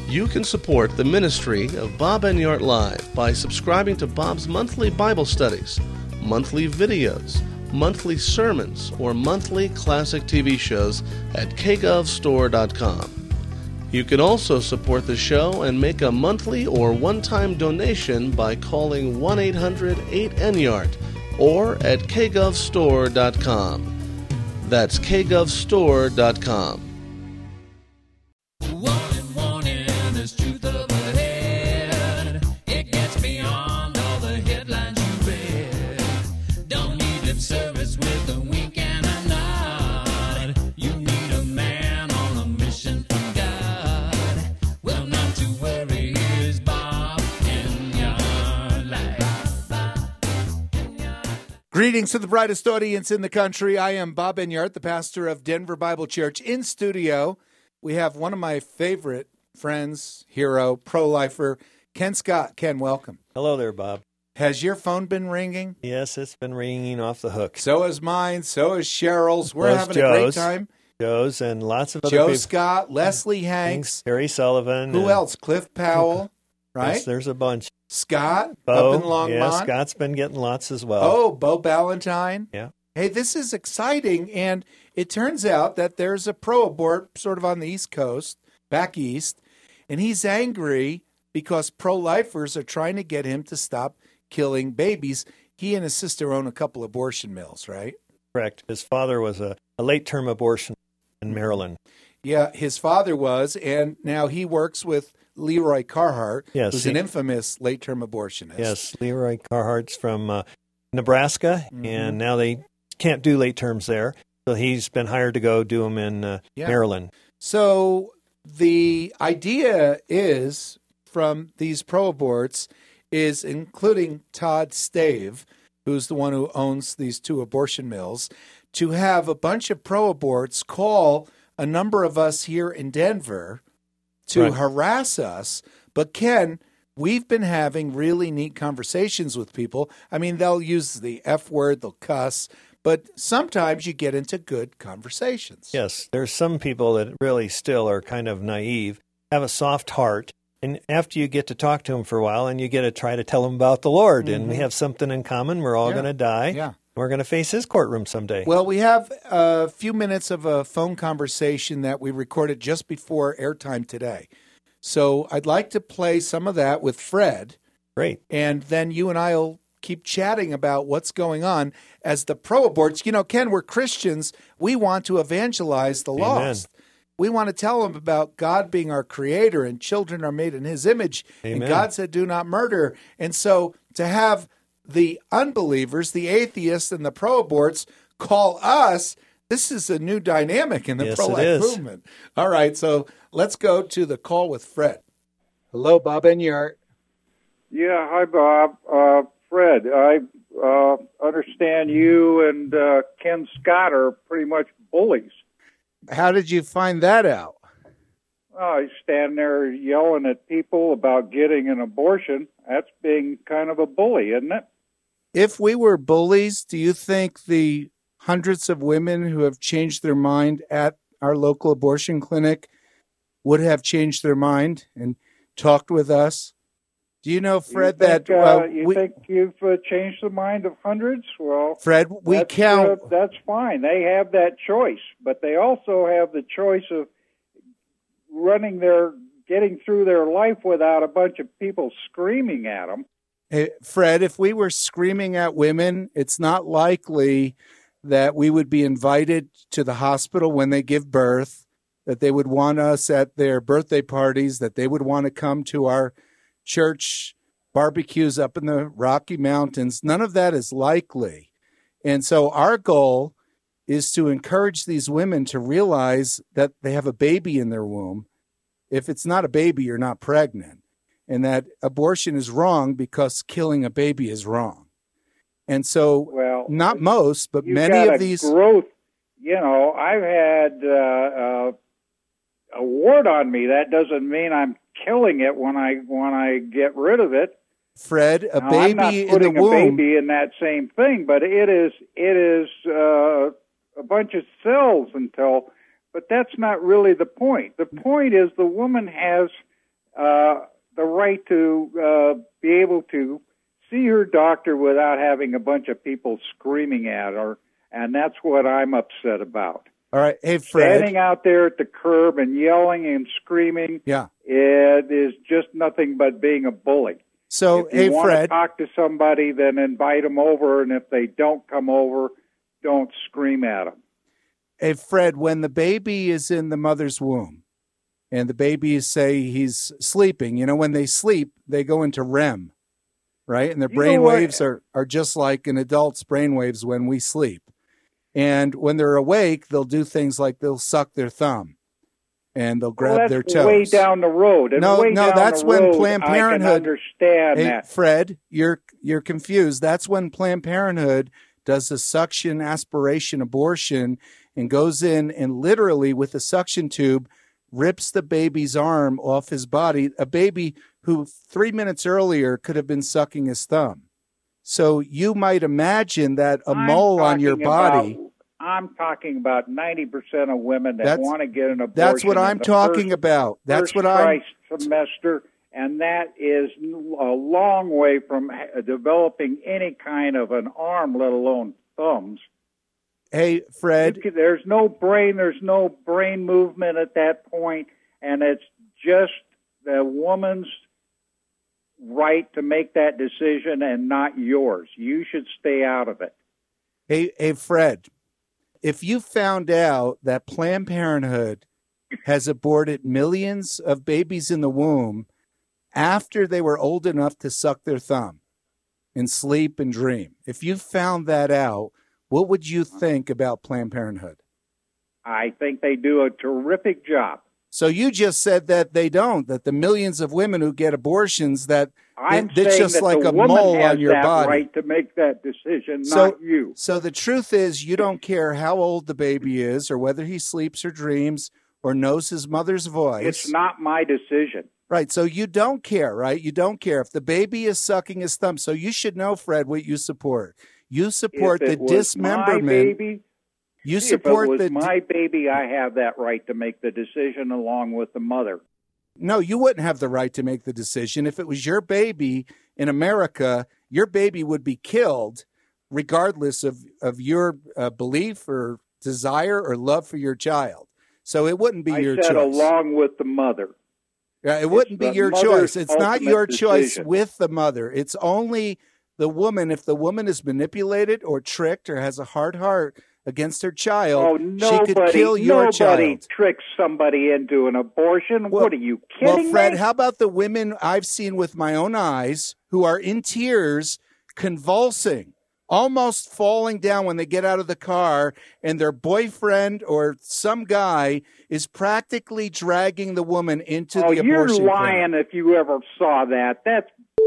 You can support the ministry of Bob Enyart Live by subscribing to Bob's monthly Bible studies, monthly videos, monthly sermons, or monthly classic TV shows at kgovstore.com. You can also support the show and make a monthly or one-time donation by calling 1-800-8-ENYART or at kgovstore.com. That's kgovstore.com. Greetings to the brightest audience in the country. I am Bob Enyart, the pastor of Denver Bible Church. In studio, we have one of my favorite friends, hero, pro-lifer, Ken Scott. Ken, welcome. Hello there, Bob. Has your phone been ringing? Yes, it's been ringing off the hook. So is mine. So is Cheryl's. We're having a great time. Joe's and lots of other Joe people. Scott, Leslie Hanks. Harry Sullivan. Who else? Cliff Powell, right? Yes, there's a bunch. Scott, Bo, up in Longmont. Yeah, Scott's been getting lots as well. Oh, Bo Ballantyne. Yeah. Hey, this is exciting, and it turns out that there's a pro-abort sort of on the East Coast, back east, and he's angry because pro-lifers are trying to get him to stop killing babies. He and his sister own a couple abortion mills, right? Correct. His father was a late-term abortion in Maryland. Yeah, his father was, and now he works with Leroy Carhart, who's an infamous late-term abortionist. Yes, Leroy Carhart's from Nebraska, and now they can't do late terms there, so he's been hired to go do them in Maryland. So the idea is, from these pro-aborts, is including Todd Stave, who's the one who owns these two abortion mills, to have a bunch of pro-aborts call a number of us here in Denver to harass us. But Ken, we've been having really neat conversations with people. I mean, they'll use the F word, they'll cuss, but sometimes you get into good conversations. Yes, there's some people that really still are kind of naive, have a soft heart, and after you get to talk to them for a while and you get to try to tell them about the Lord, and we have something in common, we're all going to die. Yeah. We're going to face his courtroom someday. Well, we have a few minutes of a phone conversation that we recorded just before airtime today. So I'd like to play some of that with Fred. Great. And then you and I will keep chatting about what's going on as the pro-aborts. You know, Ken, we're Christians. We want to evangelize the lost. We want to tell them about God being our creator and children are made in his image. Amen. And God said, do not murder. And so to have the unbelievers, the atheists, and the pro-aborts call us, this is a new dynamic in the pro-life movement. All right, so let's go to the call with Fred. Hello, Bob Enyart. Yeah, hi, Bob. Fred, I understand you and Ken Scott are pretty much bullies. How did you find that out? Oh, you stand there yelling at people about getting an abortion. That's being kind of a bully, isn't it? If we were bullies, do you think the hundreds of women who have changed their mind at our local abortion clinic would have changed their mind and talked with us? Do you know, Fred, think you've changed the mind of hundreds? Well, Fred, we count. That's fine. They have that choice, but they also have the choice of getting through their life without a bunch of people screaming at them. Hey, Fred, if we were screaming at women, it's not likely that we would be invited to the hospital when they give birth, that they would want us at their birthday parties, that they would want to come to our church barbecues up in the Rocky Mountains. None of that is likely. And so our goal is to encourage these women to realize that they have a baby in their womb. If it's not a baby, you're not pregnant. And that abortion is wrong because killing a baby is wrong. And so, not most, but many of these growth. You know, I've had a wart on me. That doesn't mean I'm killing it when I get rid of it. Fred, a now, baby I'm not in putting the womb. a baby in that same thing, but it is a bunch of cells but that's not really the point. The point is the woman has the right to be able to see her doctor without having a bunch of people screaming at her, and that's what I'm upset about. All right. Hey, Fred. Standing out there at the curb and yelling and screaming, it is just nothing but being a bully. So, if you hey, want Fred. to talk to somebody, then invite them over, and if they don't come over, don't scream at them. Hey, Fred, when the baby is in the mother's womb and the baby, say he's sleeping, when they sleep, they go into REM, right? And their brain waves are just like an adult's brain waves when we sleep. And when they're awake, they'll do things like they'll suck their thumb and they'll grab their toes. Way down the road. And no, that's when road, Planned Parenthood. I can understand that. Fred, you're confused. That's when Planned Parenthood does a suction aspiration abortion and goes in and literally with a suction tube rips the baby's arm off his body, a baby who 3 minutes earlier could have been sucking his thumb. So you might imagine that a mole on your body. I'm talking about 90% of women that want to get an abortion. That's what I'm talking about. That's what I'm. Semester, and that is a long way from developing any kind of an arm, let alone thumbs. Hey, Fred. There's no brain movement at that point, and it's just the woman's right to make that decision and not yours. You should stay out of it. Hey, Fred, if you found out that Planned Parenthood has aborted millions of babies in the womb after they were old enough to suck their thumb and sleep and dream, if you found that out, what would you think about Planned Parenthood? I think they do a terrific job. So you just said that they don't, that the millions of women who get abortions, that I'm it's saying just that like the a woman mole has on your that body. Right to make that decision, not you. So the truth is, you don't care how old the baby is, or whether he sleeps or dreams, or knows his mother's voice. It's not my decision. Right. So you don't care, right? You don't care if the baby is sucking his thumb. So you should know, Fred, what you support. You support the dismemberment. My baby, you support if it was my baby, I have that right to make the decision along with the mother. No, you wouldn't have the right to make the decision. If it was your baby in America, your baby would be killed regardless of your belief or desire or love for your child. So it wouldn't be your choice. I said along with the mother. Yeah, it wouldn't be your choice. It's not your choice with the mother. It's only the woman. If the woman is manipulated or tricked or has a hard heart against her child, she could kill your child. Nobody tricks somebody into an abortion. What are you kidding me? Well, Fred, how about the women I've seen with my own eyes who are in tears, convulsing, almost falling down when they get out of the car, and their boyfriend or some guy is practically dragging the woman into the abortion clinic. You're lying if you ever saw that. That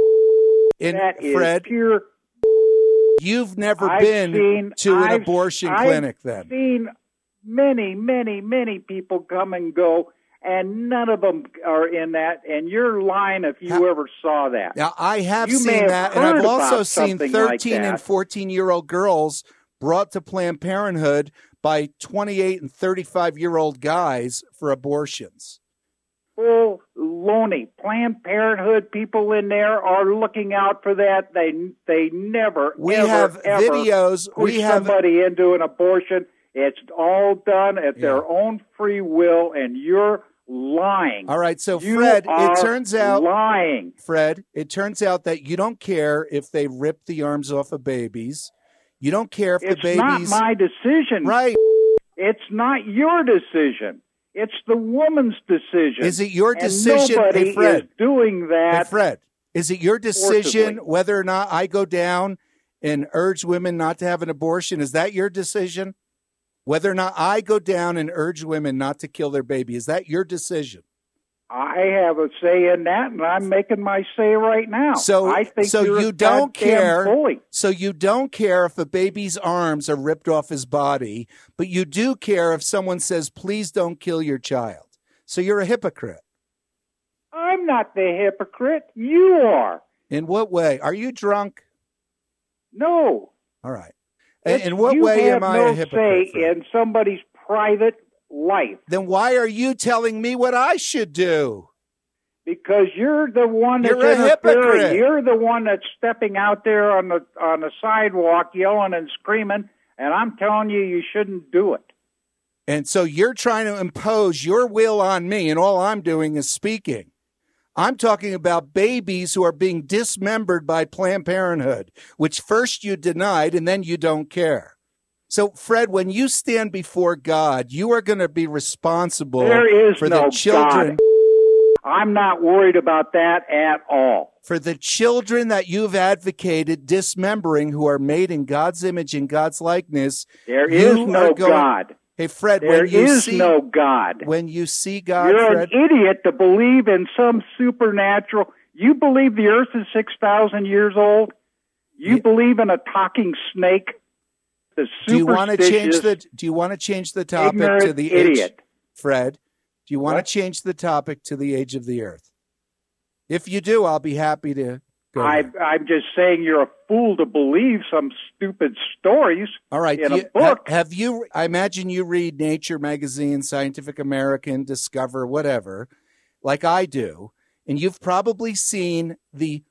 is Fred, pure. You've never been to an abortion clinic then. I've seen many, many, many people come and go, and none of them are in that, and you're lying if you ever saw that. Now, I have seen that, and I've also seen 13 and 14-year-old girls brought to Planned Parenthood by 28 and 35-year-old guys for abortions. Full loney. Planned Parenthood people in there are looking out for that. They never, videos. Push somebody into an abortion. It's all done at their own free will, and you're lying. All right, so Fred, it turns out lying. Fred, it turns out that you don't care if they rip the arms off of babies. You don't care if the babies. It's not my decision. Right. It's not your decision. It's the woman's decision. Is it your decision? And nobody hey, Fred, is doing that. Hey, Fred, is it your decision whether or not I go down and urge women not to have an abortion? Is that your decision? Whether or not I go down and urge women not to kill their baby, is that your decision? I have a say in that, and I'm making my say right now. I think you don't care. Bully. So you don't care if a baby's arms are ripped off his body, but you do care if someone says, "Please don't kill your child." So you're a hypocrite. I'm not the hypocrite. You are. In what way? Are you drunk? No. All right. In what way am I a hypocrite? You have no say in somebody's private life. Then why are you telling me what I should do? Because you're the one that's You're a interfering. hypocrite. You're the one that's stepping out there on the sidewalk yelling and screaming, and I'm telling you, you shouldn't do it. And so you're trying to impose your will on me, and all I'm doing is speaking. I'm talking about babies who are being dismembered by Planned Parenthood, which first you denied and then you don't care. So, Fred, when you stand before God, you are going to be responsible There is for no the children. God. I'm not worried about that at all. For the children that you've advocated dismembering who are made in God's image and God's likeness. There is no God. Hey, Fred, There is no God. When you see God, You're Fred, an idiot to believe in some supernatural. You believe the earth is 6,000 years old? You believe in a talking snake? The do you want to change the topic to the idiot. age, Fred? Do you want What? to change the topic to the age of the earth? If you do, I'll be happy to go. I'm just saying you're a fool to believe some stupid stories. All right. In a book. Have you? I imagine you read Nature magazine, Scientific American, Discover, whatever, like I do, and you've probably seen the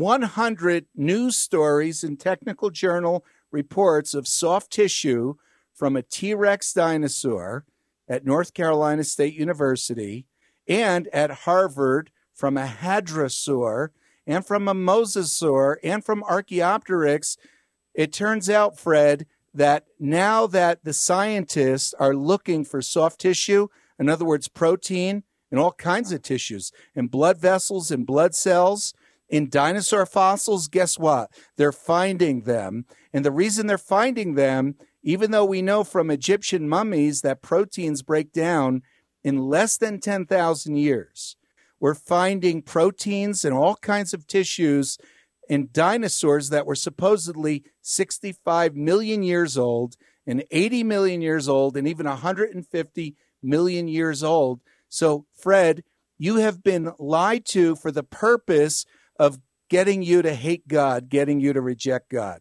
100 news stories and technical journal reports of soft tissue from a T-Rex dinosaur at North Carolina State University and at Harvard from a hadrosaur and from a mosasaur and from Archaeopteryx. It turns out, Fred, that now that the scientists are looking for soft tissue, in other words, protein in all kinds of tissues, in blood vessels, in blood cells, in dinosaur fossils, guess what? They're finding them. And the reason they're finding them, even though we know from Egyptian mummies that proteins break down in less than 10,000 years, we're finding proteins in all kinds of tissues in dinosaurs that were supposedly 65 million years old and 80 million years old and even 150 million years old. So, Fred, you have been lied to for the purpose of getting you to hate God, getting you to reject God.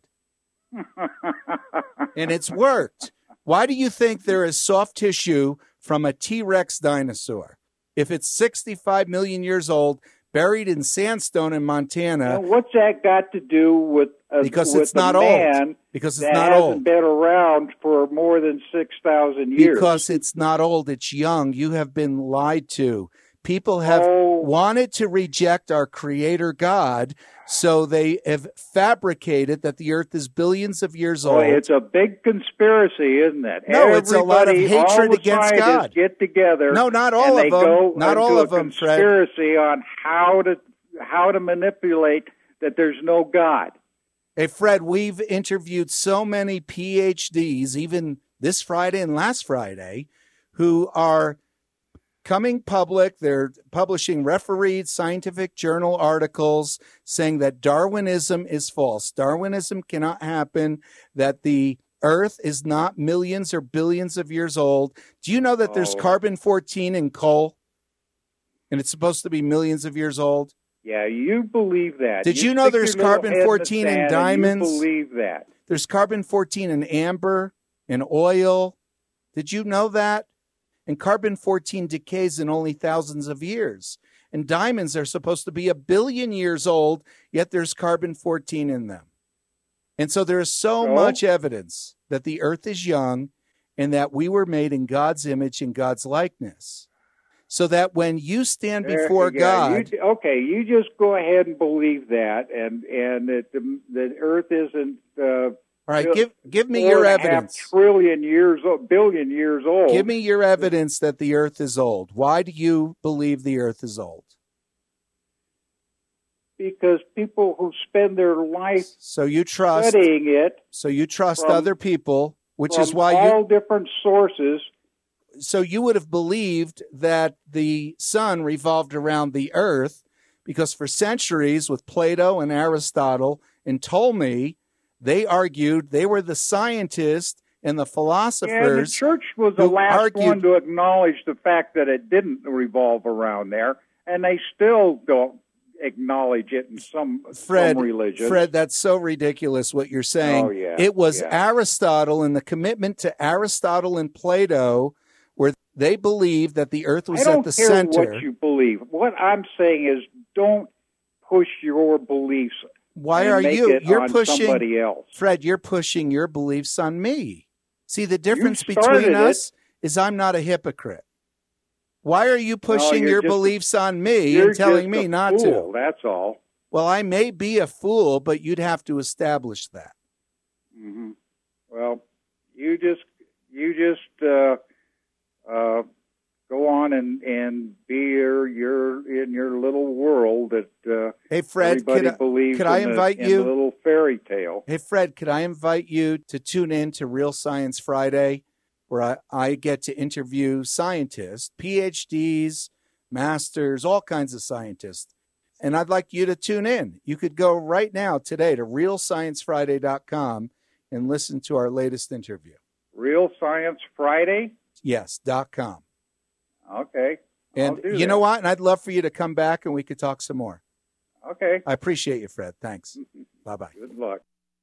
And it's worked. Why do you think there is soft tissue from a T-Rex dinosaur? If it's 65 million years old, buried in sandstone in Montana. Now, what's that got to do with because with it's not a man old. Because it's that not hasn't old. been around for more than 6,000 years? Because it's not old. It's young. You have been lied to. People have wanted to reject our Creator God, so they have fabricated that the earth is billions of years old. It's a big conspiracy, isn't it? No, it's a lot of hatred against God. Get together. No, not all and of them. Go not all of them, Fred. Conspiracy on how to manipulate that there's no God. Hey, Fred, we've interviewed so many PhDs, even this Friday and last Friday, who are coming public. They're publishing refereed scientific journal articles saying that Darwinism is false. Darwinism cannot happen, that the Earth is not millions or billions of years old. Do you know that there's carbon-14 in coal? And it's supposed to be millions of years old? Yeah, you believe that. Did you know there's carbon-14 in diamonds? You believe that. There's carbon-14 in amber, in oil. Did you know that? And carbon-14 decays in only thousands of years. And diamonds are supposed to be 1 billion years old, yet there's carbon-14 in them. And so there is so much evidence that the earth is young and that we were made in God's image and God's likeness. So that when you stand before God... you just go ahead and believe that, and that the earth isn't... all right, give me your evidence. 4.5 billion years old. Give me your evidence that the earth is old. Why do you believe the earth is old? Because people who spend their life studying it. So you trust other people, which is why all different sources. So you would have believed that the sun revolved around the earth because for centuries with Plato and Aristotle and Ptolemy, they argued, they were the scientists and the philosophers. Yeah, the church was the last one to acknowledge the fact that it didn't revolve around there, and they still don't acknowledge it in some religions. Fred, that's so ridiculous what you're saying. Oh, yeah. It was Aristotle and the commitment to Aristotle and Plato were They believe that the earth was I don't at the care center. what you believe. What I'm saying is, don't push your beliefs. Why and are make you? it You're on pushing, somebody else. Fred. You're pushing your beliefs on me. See, the difference started between it. us is I'm not a hypocrite. Why are you pushing you're your just beliefs on me You're and telling just me a not fool, to? That's all. Well, I may be a fool, but you'd have to establish that. Mm-hmm. Well, you just go on and be your in your little world that Hey, Fred, everybody believes could I in invite in you? the little fairy tale. Hey, Fred, could I invite you to tune in to Real Science Friday, where I get to interview scientists, PhDs, masters, all kinds of scientists. And I'd like you to tune in. You could go right now today to realsciencefriday.com and listen to our latest interview. Real Science Friday? Yes, .com. Okay. And you know what? And I'd love for you to come back and we could talk some more. Okay. I appreciate you, Fred. Thanks. Bye-bye. Good luck.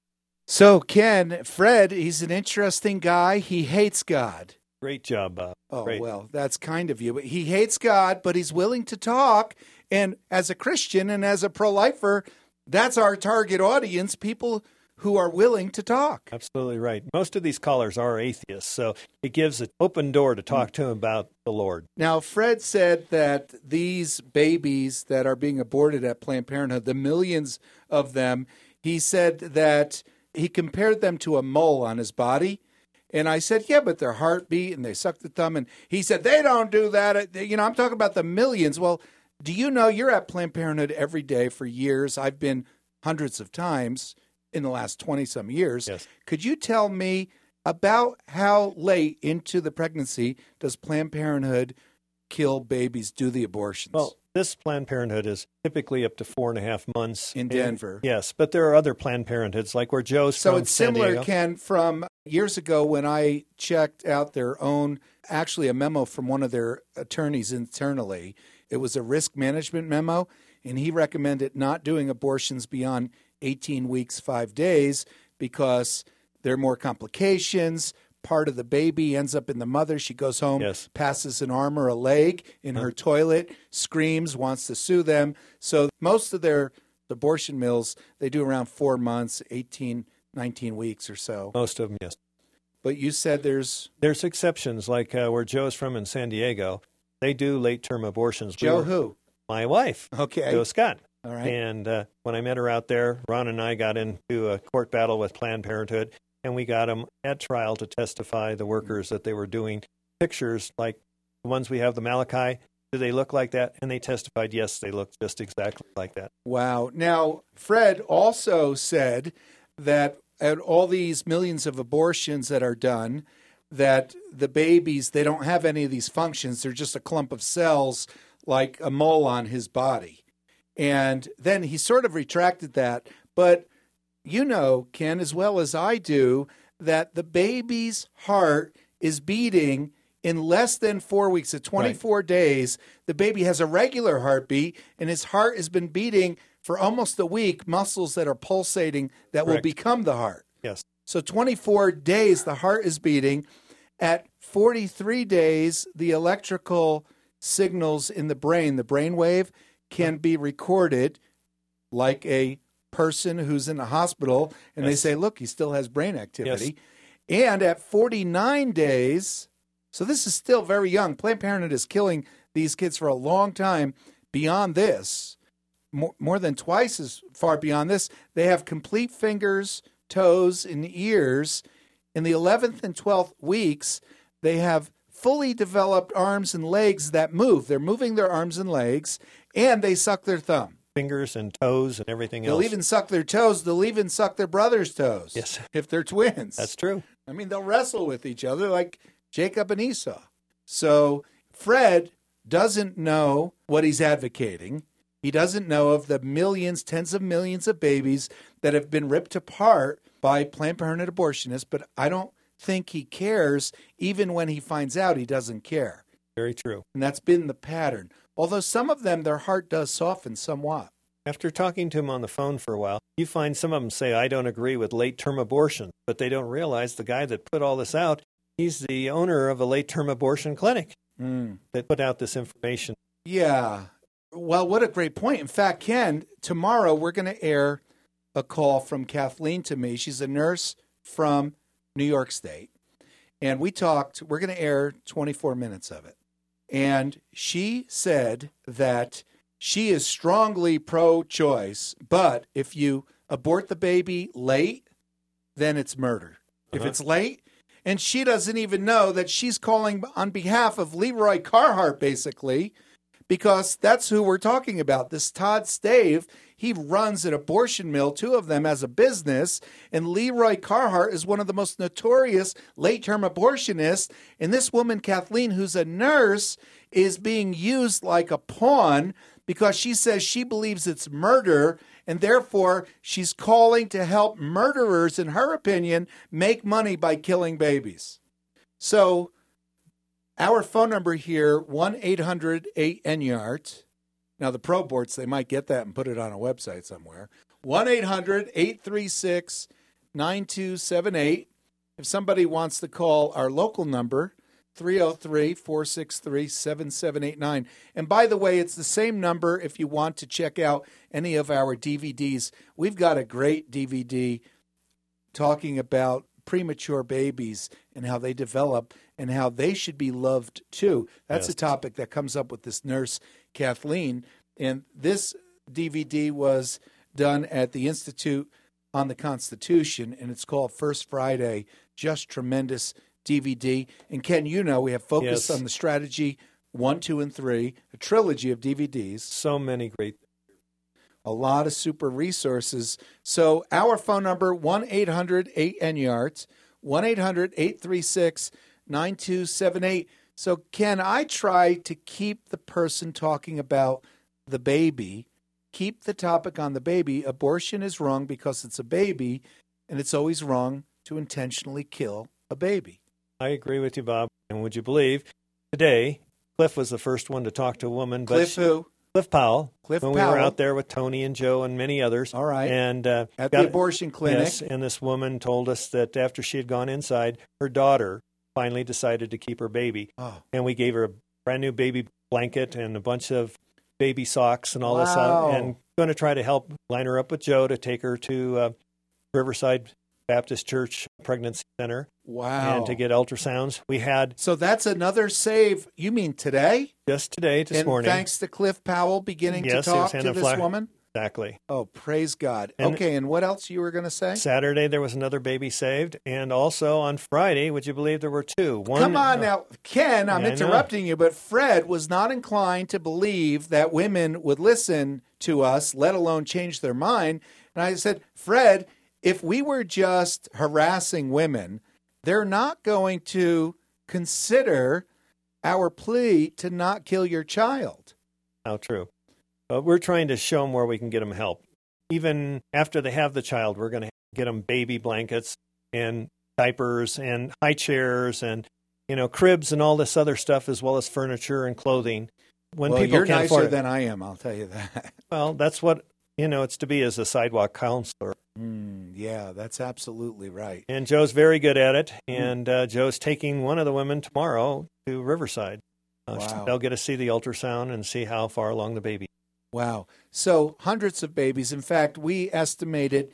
So, Ken, Fred, he's an interesting guy. He hates God. Great job, Bob. Oh, Great. well, that's kind of you. But he hates God, but he's willing to talk. And as a Christian and as a pro-lifer, that's our target audience, people who are willing to talk. Absolutely right. Most of these callers are atheists, so it gives an open door to talk to them about the Lord. Now, Fred said that these babies that are being aborted at Planned Parenthood, the millions of them, he said that he compared them to a mole on his body. And I said, yeah, but their heartbeat and they suck the thumb. And he said, they don't do that. You know, I'm talking about the millions. Well, do you know you're at Planned Parenthood every day for years? I've been hundreds of times in the last 20-some years. Yes. Could you tell me about how late into the pregnancy does Planned Parenthood kill babies, do the abortions? Well, this Planned Parenthood is typically up to 4.5 months. In Denver. Yes, but there are other Planned Parenthoods, like where Joe's so from. it's San similar, Diego. Ken, from years ago when I checked out their own, actually a memo from one of their attorneys internally. It was a risk management memo, and he recommended not doing abortions beyond 18 weeks, 5 days, because there are more complications. Part of the baby ends up in the mother. She goes home, Yes. passes an arm or a leg in her toilet, screams, wants to sue them. So most of their abortion mills, they do around 4 months, 18, 19 weeks or so. Most of them, yes. But you said there's There's exceptions, like where Joe's from in San Diego. They do late-term abortions. Joe who? My wife, Okay. Joe Scott. All right. And when I met her out there, Ron and I got into a court battle with Planned Parenthood, and we got them at trial to testify, the workers, that they were doing pictures like the ones we have, the Malachi. Do they look like that? And they testified, yes, they look just exactly like that. Wow. Now, Fred also said that at all these millions of abortions that are done, that the babies, they don't have any of these functions. They're just a clump of cells like a mole on his body. And then he sort of retracted that. But you know, Ken, as well as I do, that the baby's heart is beating in less than 4 weeks. At 24 days, the baby has a regular heartbeat, and his heart has been beating for almost a week, muscles that are pulsating that will Correct. become the heart. Yes. So 24 days, the heart is beating. At 43 days, the electrical signals in the brain wave, can be recorded like a person who's in a hospital, and they say, look, he still has brain activity. Yes. And at 49 days, so this is still very young. Planned Parenthood is killing these kids for a long time. Beyond this, more than twice as far beyond this, they have complete fingers, toes, and ears. In the 11th and 12th weeks, they have fully developed arms and legs that move. They're moving their arms and legs, and they suck their thumb. Fingers and toes and everything else. They'll even suck their toes. They'll even suck their brother's toes. Yes. If they're twins. That's true. I mean, they'll wrestle with each other like Jacob and Esau. So Fred doesn't know what he's advocating. He doesn't know of the millions, tens of millions of babies that have been ripped apart by Planned Parenthood abortionists, but I don't think he cares. Even when he finds out, he doesn't care. Very true. And that's been the pattern. Although some of them, their heart does soften somewhat. After talking to him on the phone for a while, you find some of them say, I don't agree with late-term abortion, but they don't realize the guy that put all this out, he's the owner of a late-term abortion clinic. that put out this information. Yeah. Well, what a great point. In fact, Ken, tomorrow we're going to air a call from Kathleen to me. She's a nurse from New York State. And we're going to air 24 minutes of it. And she said that she is strongly pro-choice, but if you abort the baby late, then it's murder. If it's late, and she doesn't even know that she's calling on behalf of Leroy Carhart, basically, because that's who we're talking about. This Todd Stave, he runs an abortion mill, 2 of them, as a business, and Leroy Carhart is one of the most notorious late-term abortionists, and this woman, Kathleen, who's a nurse, is being used like a pawn because she says she believes it's murder, and therefore she's calling to help murderers, in her opinion, make money by killing babies. So our phone number here, 1-800-8-NYART. Now, the pro boards, they might get that and put it on a website somewhere. 1-800-836-9278. If somebody wants to call our local number, 303-463-7789. And by the way, it's the same number if you want to check out any of our DVDs. We've got a great DVD talking about premature babies and how they develop and how they should be loved too. That's a topic that comes up with this nurse, Kathleen. And this DVD was done at the Institute on the Constitution, and it's called First Friday. Just tremendous DVD. And Ken, you know, we have Focus on the Strategy 1, 2, and 3, a trilogy of DVDs. So many great. A lot of super resources. So our phone number, 1-800-8-NYART, 1-800-836-9278. So, Ken, I try to keep the person talking about the baby, keep the topic on the baby. Abortion is wrong because it's a baby, and it's always wrong to intentionally kill a baby. I agree with you, Bob. And would you believe, today, Cliff was the first one to talk to a woman. Cliff who? Cliff Powell. Cliff when Powell. We were out there with Tony and Joe and many others. All right. And at the abortion clinic. Yes, and this woman told us that after she had gone inside, her daughter finally decided to keep her baby. Oh. And we gave her a brand new baby blanket and a bunch of baby socks and all this stuff. And going to try to help line her up with Joe to take her to Riverside Baptist Church Pregnancy Center. Wow. And to get ultrasounds. We had... So that's another save. You mean today? Just today, this morning. Thanks to Cliff Powell beginning to talk to this woman? Exactly. Oh, praise God. Okay, and what else you were going to say? Saturday, there was another baby saved. And also on Friday, would you believe there were 2? Come on now. Ken, I'm interrupting you, but Fred was not inclined to believe that women would listen to us, let alone change their mind. And I said, Fred, if we were just harassing women, they're not going to consider our plea to not kill your child. How true. We're trying to show them where we can get them help. Even after they have the child, we're going to get them baby blankets and diapers and high chairs and, cribs and all this other stuff, as well as furniture and clothing. When people you're can't nicer afford it. than I am, I'll tell you that. Well, that's what, it's to be as a sidewalk counselor. Yeah, that's absolutely right. And Joe's very good at it. And Joe's taking one of the women tomorrow to Riverside. Wow. They'll get to see the ultrasound and see how far along the baby. Wow. So hundreds of babies. In fact, we estimated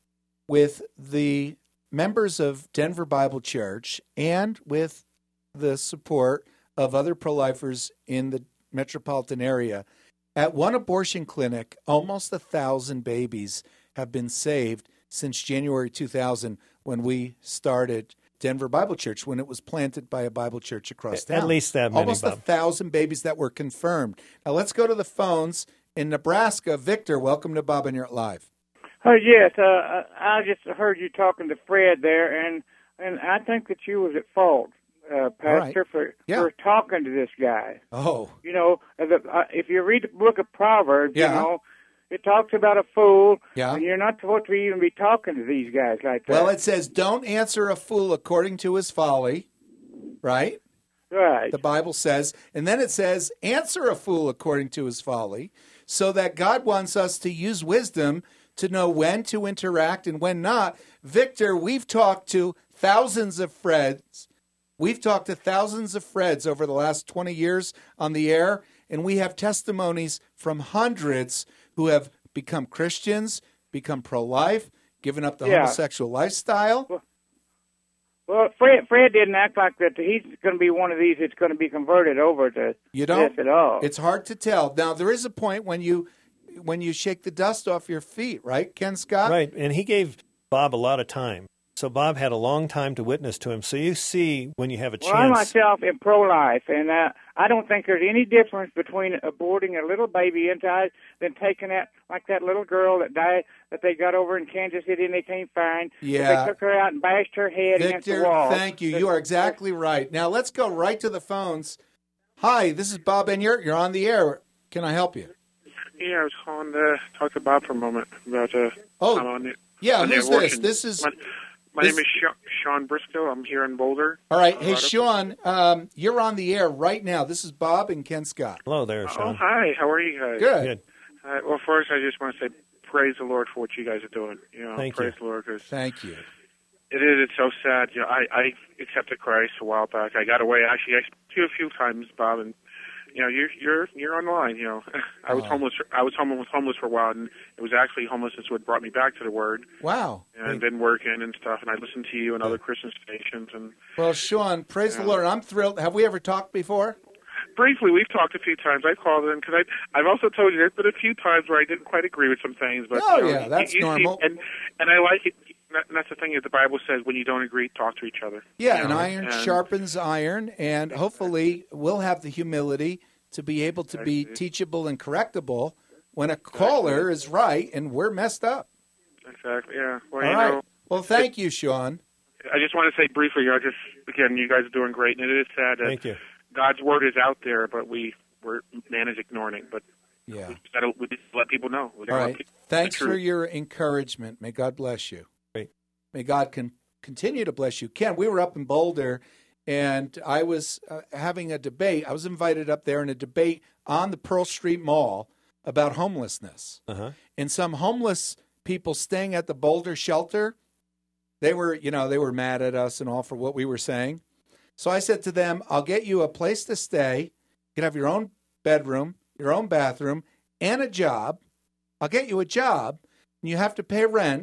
with the members of Denver Bible Church and with the support of other pro-lifers in the metropolitan area, at one abortion clinic, almost 1,000 babies have been saved since January 2000 when we started Denver Bible Church, when it was planted by a Bible church across town. At least that many, almost Bob. 1,000 babies that were confirmed. Now let's go to the phones in Nebraska. Victor, welcome to Bob and You're Live. Oh yes, I just heard you talking to Fred there, and I think that you was at fault, Pastor, for talking to this guy. Oh, if you read the book of Proverbs, it talks about a fool, and you're not supposed to even be talking to these guys like that. Well, it says, don't answer a fool according to his folly, right? Right. The Bible says. And then it says, answer a fool according to his folly, so that God wants us to use wisdom to know when to interact and when not. Victor, we've talked to thousands of Freds We've talked to thousands of Freds over the last 20 years on the air, and we have testimonies from hundreds who have become Christians, become pro-life, given up the homosexual lifestyle. Well, Fred didn't act like that. He's going to be one of these that's going to be converted over to this at all. It's hard to tell. Now, there is a point when you shake the dust off your feet, right, Ken Scott? Right, and he gave Bob a lot of time. So Bob had a long time to witness to him. So you see when you have a chance. Well, I myself am pro-life, and I don't think there's any difference between aborting a little baby inside than taking that, like that little girl that died, that they got over in Kansas City and they can't find. Yeah. They took her out and bashed her head against the wall. Thank you. You are exactly right. Now, let's go right to the phones. Hi, this is Bob Enyart. You're on the air. Can I help you? Yeah, I was calling to talk to Bob for a moment about who's this? This is... My name is Sean Briscoe. I'm here in Boulder. All right. Hey, Sean, you're on the air right now. This is Bob and Ken Scott. Hello there, Sean. Oh, hi. How are you guys? Good. Well, first, I just want to say praise the Lord for what you guys are doing. Praise the Lord. Thank you. It's so sad. I accepted Christ a while back. I got away. Actually, I spoke to you a few times, Bob, and you're on the line. I was homeless. I was homeless for a while, and it was actually homelessness what brought me back to the Word. Wow! And been working and stuff, and I listened to you and other Christian stations. And well, Sean, praise the Lord. I'm thrilled. Have we ever talked before? Briefly, we've talked a few times. I called in because I've also told you there's been a few times where I didn't quite agree with some things. But that's normal. And I like it. And that's the thing that the Bible says: when you don't agree, talk to each other. Yeah, and iron sharpens iron, and hopefully we'll have the humility to be able to be teachable and correctable when a caller is right and we're messed up. Exactly. Yeah. Well, all right. Well, thank you, Sean. I just want to say briefly, again, you guys are doing great, and it is sad that thank you. God's word is out there, but man is ignoring it. But we just let people know. All right. Thanks for your encouragement. May God bless you. Great. May God continue to bless you. Ken, we were up in Boulder, and I was having a debate. I was invited up there in a debate on the Pearl Street Mall about homelessness. Uh-huh. And some homeless people staying at the Boulder shelter, they were mad at us and all for what we were saying. So I said to them, I'll get you a place to stay. You can have your own bedroom, your own bathroom, and a job. I'll get you a job, and you have to pay rent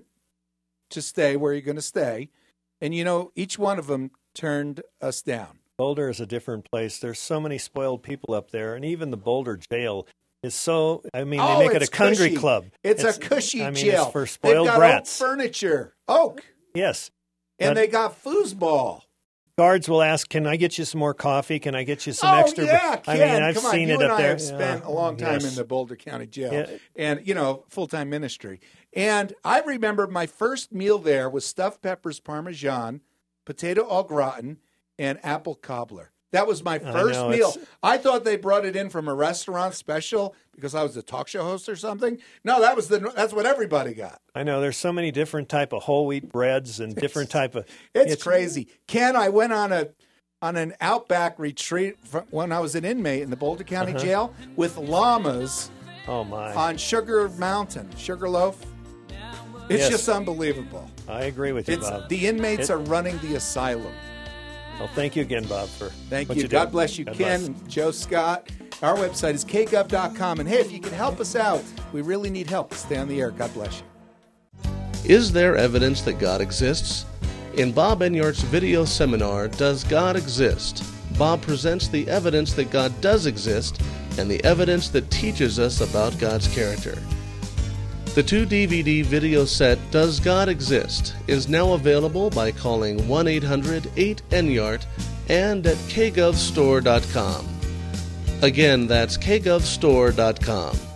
to stay where you're going to stay. And, each one of them turned us down. Boulder is a different place. There's so many spoiled people up there, and even the Boulder jail is so, they make it a country cushy. Club. It's a cushy jail. It's for spoiled They've got brats. Oak furniture. Oak. Yes. And they got foosball. Guards will ask, can I get you some more coffee? Can I get you some extra? Yeah, Ken. I've seen it up there. You and I have spent a long time in the Boulder County Jail and, full-time ministry. And I remember my first meal there was stuffed peppers Parmesan, potato au gratin, and apple cobbler. That was my first meal. I thought they brought it in from a restaurant special because I was a talk show host or something. No, that's what everybody got. I know. There's so many different type of whole wheat breads and different type of... It's crazy. Ken, I went on an Outback retreat when I was an inmate in the Boulder County Jail with llamas on Sugar Mountain, Sugarloaf. It's just unbelievable. I agree with you, Bob. The inmates are running the asylum. Well, thank you again, Bob, for Thank what you. you God do. bless you, God Ken, bless. Joe Scott. Our website is kgov.com. And, hey, if you can help us out, we really need help to stay on the air. God bless you. Is there evidence that God exists? In Bob Enyart's video seminar, Does God Exist?, Bob presents the evidence that God does exist and the evidence that teaches us about God's character. The 2-DVD video set, Does God Exist?, is now available by calling 1-800-8-ENYART and at kgovstore.com. Again, that's kgovstore.com.